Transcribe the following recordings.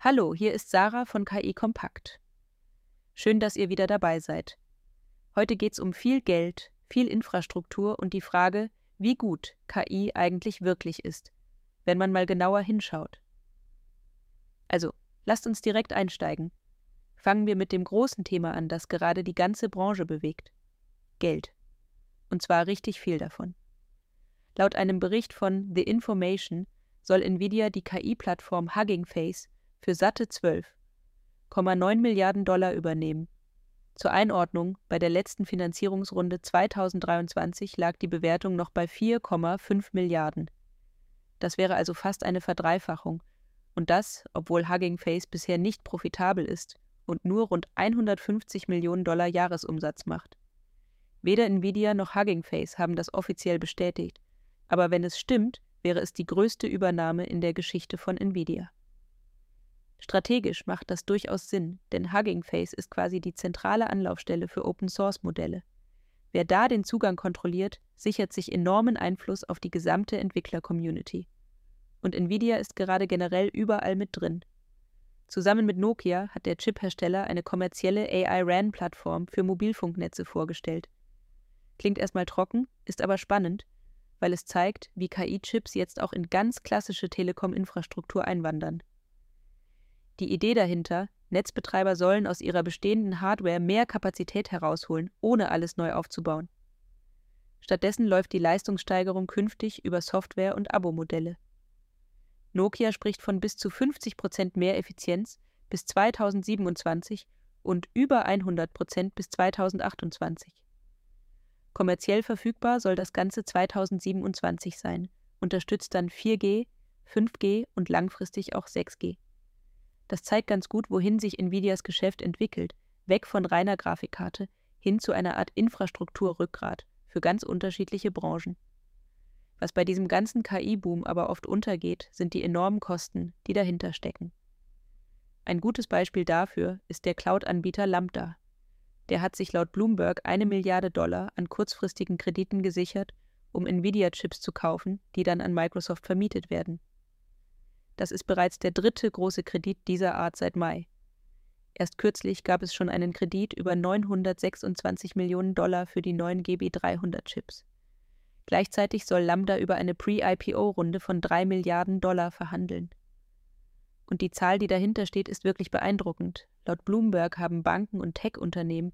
Hallo, hier ist Sarah von KI Kompakt. Schön, dass ihr wieder dabei seid. Heute geht's um viel Geld, viel Infrastruktur und die Frage, wie gut KI eigentlich wirklich ist, wenn man mal genauer hinschaut. Also, lasst uns direkt einsteigen. Fangen wir mit dem großen Thema an, das gerade die ganze Branche bewegt. Geld. Und zwar richtig viel davon. Laut einem Bericht von The Information soll Nvidia die KI-Plattform Hugging Face für satte 12,9 Milliarden Dollar übernehmen. Zur Einordnung, bei der letzten Finanzierungsrunde 2023 lag die Bewertung noch bei 4,5 Milliarden. Das wäre also fast eine Verdreifachung. Und das, obwohl Hugging Face bisher nicht profitabel ist und nur rund 150 Millionen Dollar Jahresumsatz macht. Weder Nvidia noch Hugging Face haben das offiziell bestätigt, aber wenn es stimmt, wäre es die größte Übernahme in der Geschichte von Nvidia. Strategisch macht das durchaus Sinn, denn Hugging Face ist quasi die zentrale Anlaufstelle für Open-Source-Modelle. Wer da den Zugang kontrolliert, sichert sich enormen Einfluss auf die gesamte Entwickler-Community. Und Nvidia ist gerade generell überall mit drin. Zusammen mit Nokia hat der Chiphersteller eine kommerzielle AI-RAN-Plattform für Mobilfunknetze vorgestellt. Klingt erstmal trocken, ist aber spannend, weil es zeigt, wie KI-Chips jetzt auch in ganz klassische Telekom-Infrastruktur einwandern. Die Idee dahinter, Netzbetreiber sollen aus ihrer bestehenden Hardware mehr Kapazität herausholen, ohne alles neu aufzubauen. Stattdessen läuft die Leistungssteigerung künftig über Software- und Abo-Modelle. Nokia spricht von bis zu 50% mehr Effizienz bis 2027 und über 100% bis 2028. Kommerziell verfügbar soll das Ganze 2027 sein, unterstützt dann 4G, 5G und langfristig auch 6G. Das zeigt ganz gut, wohin sich Nvidias Geschäft entwickelt, weg von reiner Grafikkarte hin zu einer Art Infrastrukturrückgrat für ganz unterschiedliche Branchen. Was bei diesem ganzen KI-Boom aber oft untergeht, sind die enormen Kosten, die dahinter stecken. Ein gutes Beispiel dafür ist der Cloud-Anbieter Lambda. Der hat sich laut Bloomberg 1 Milliarde Dollar an kurzfristigen Krediten gesichert, um Nvidia-Chips zu kaufen, die dann an Microsoft vermietet werden. Das ist bereits der dritte große Kredit dieser Art seit Mai. Erst kürzlich gab es schon einen Kredit über 926 Millionen Dollar für die neuen GB300-Chips. Gleichzeitig soll Lambda über eine Pre-IPO-Runde von 3 Milliarden Dollar verhandeln. Und die Zahl, die dahinter steht, ist wirklich beeindruckend. Laut Bloomberg haben Banken und Tech-Unternehmen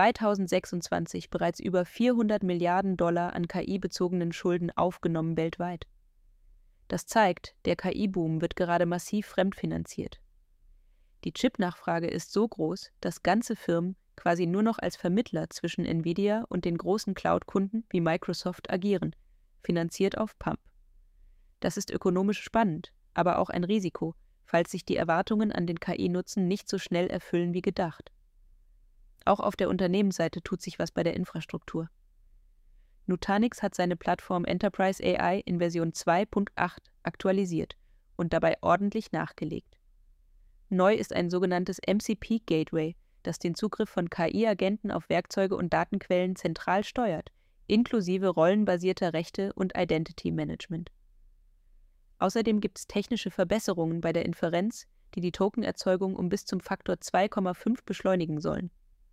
2026 bereits über 400 Milliarden Dollar an KI-bezogenen Schulden aufgenommen weltweit. Das zeigt, der KI-Boom wird gerade massiv fremdfinanziert. Die Chip-Nachfrage ist so groß, dass ganze Firmen quasi nur noch als Vermittler zwischen Nvidia und den großen Cloud-Kunden wie Microsoft agieren, finanziert auf Pump. Das ist ökonomisch spannend, aber auch ein Risiko, falls sich die Erwartungen an den KI-Nutzen nicht so schnell erfüllen wie gedacht. Auch auf der Unternehmensseite tut sich was bei der Infrastruktur. Nutanix hat seine Plattform Enterprise AI in Version 2.8 aktualisiert und dabei ordentlich nachgelegt. Neu ist ein sogenanntes MCP-Gateway, das den Zugriff von KI-Agenten auf Werkzeuge und Datenquellen zentral steuert, inklusive rollenbasierter Rechte und Identity-Management. Außerdem gibt es technische Verbesserungen bei der Inferenz, die die Tokenerzeugung um bis zum Faktor 2,5 beschleunigen sollen.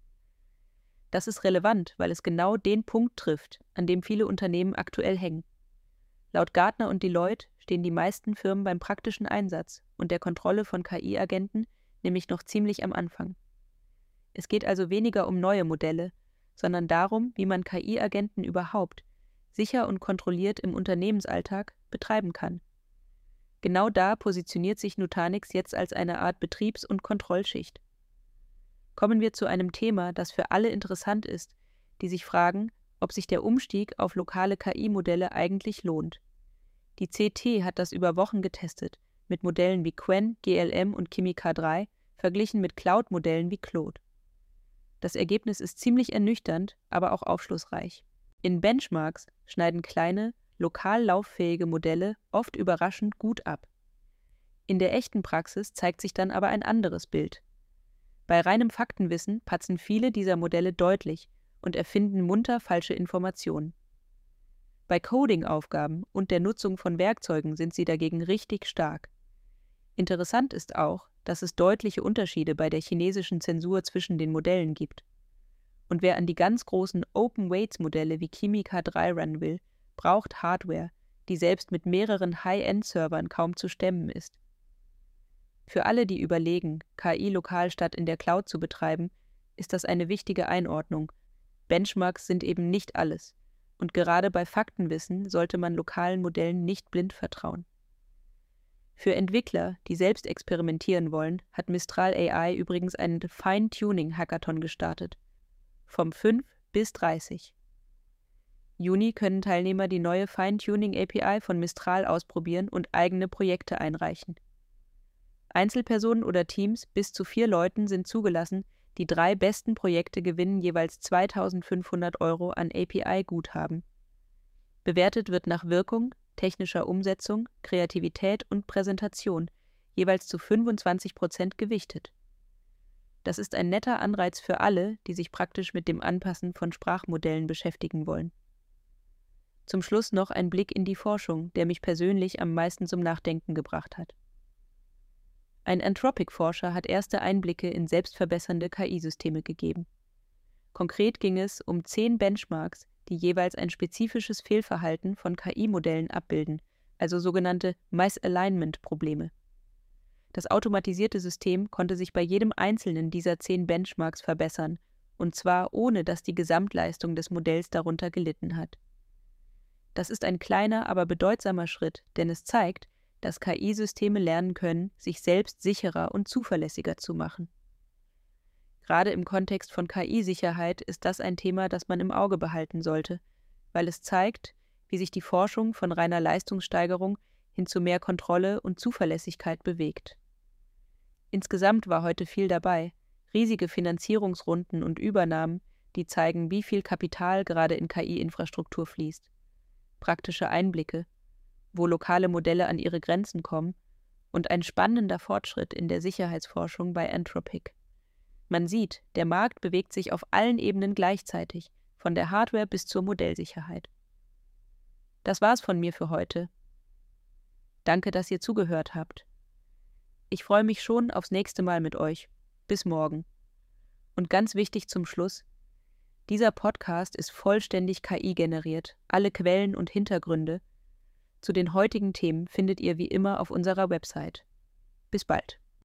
Das ist relevant, weil es genau den Punkt trifft, an dem viele Unternehmen aktuell hängen. Laut Gartner und Deloitte stehen die meisten Firmen beim praktischen Einsatz und der Kontrolle von KI-Agenten nämlich noch ziemlich am Anfang. Es geht also weniger um neue Modelle, sondern darum, wie man KI-Agenten überhaupt sicher und kontrolliert im Unternehmensalltag betreiben kann. Genau da positioniert sich Nutanix jetzt als eine Art Betriebs- und Kontrollschicht. Kommen wir zu einem Thema, das für alle interessant ist, die sich fragen, ob sich der Umstieg auf lokale KI-Modelle eigentlich lohnt. Die CT hat das über Wochen getestet, mit Modellen wie Qwen, GLM und Kimi K3, verglichen mit Cloud-Modellen wie Claude. Das Ergebnis ist ziemlich ernüchternd, aber auch aufschlussreich. In Benchmarks schneiden kleine, lokal lauffähige Modelle oft überraschend gut ab. In der echten Praxis zeigt sich dann aber ein anderes Bild. Bei reinem Faktenwissen patzen viele dieser Modelle deutlich und erfinden munter falsche Informationen. Bei Coding-Aufgaben und der Nutzung von Werkzeugen sind sie dagegen richtig stark. Interessant ist auch, dass es deutliche Unterschiede bei der chinesischen Zensur zwischen den Modellen gibt. Und wer an die ganz großen Open-Weights-Modelle wie Kimi K3 ran will, braucht Hardware, die selbst mit mehreren High-End-Servern kaum zu stemmen ist. Für alle, die überlegen, KI lokal statt in der Cloud zu betreiben, ist das eine wichtige Einordnung. Benchmarks sind eben nicht alles. Und gerade bei Faktenwissen sollte man lokalen Modellen nicht blind vertrauen. Für Entwickler, die selbst experimentieren wollen, hat Mistral AI übrigens einen Fine-Tuning-Hackathon gestartet. Vom 5 bis 30. Juni können Teilnehmer die neue Fine-Tuning-API von Mistral ausprobieren und eigene Projekte einreichen. Einzelpersonen oder Teams bis zu 4 Leuten sind zugelassen, die 3 besten Projekte gewinnen jeweils 2.500 € an API-Guthaben. Bewertet wird nach Wirkung, technischer Umsetzung, Kreativität und Präsentation, jeweils zu 25% gewichtet. Das ist ein netter Anreiz für alle, die sich praktisch mit dem Anpassen von Sprachmodellen beschäftigen wollen. Zum Schluss noch ein Blick in die Forschung, der mich persönlich am meisten zum Nachdenken gebracht hat. Ein Anthropic-Forscher hat erste Einblicke in selbstverbessernde KI-Systeme gegeben. Konkret ging es um 10 Benchmarks, die jeweils ein spezifisches Fehlverhalten von KI-Modellen abbilden, also sogenannte Misalignment-Probleme. Das automatisierte System konnte sich bei jedem einzelnen dieser 10 Benchmarks verbessern, und zwar ohne, dass die Gesamtleistung des Modells darunter gelitten hat. Das ist ein kleiner, aber bedeutsamer Schritt, denn es zeigt, dass KI-Systeme lernen können, sich selbst sicherer und zuverlässiger zu machen. Gerade im Kontext von KI-Sicherheit ist das ein Thema, das man im Auge behalten sollte, weil es zeigt, wie sich die Forschung von reiner Leistungssteigerung hin zu mehr Kontrolle und Zuverlässigkeit bewegt. Insgesamt war heute viel dabei, riesige Finanzierungsrunden und Übernahmen, die zeigen, wie viel Kapital gerade in KI-Infrastruktur fließt, praktische Einblicke, wo lokale Modelle an ihre Grenzen kommen, und ein spannender Fortschritt in der Sicherheitsforschung bei Anthropic. Man sieht, der Markt bewegt sich auf allen Ebenen gleichzeitig, von der Hardware bis zur Modellsicherheit. Das war's von mir für heute. Danke, dass ihr zugehört habt. Ich freue mich schon aufs nächste Mal mit euch. Bis morgen. Und ganz wichtig zum Schluss: Dieser Podcast ist vollständig KI-generiert, alle Quellen und Hintergründe zu den heutigen Themen findet ihr wie immer auf unserer Website. Bis bald.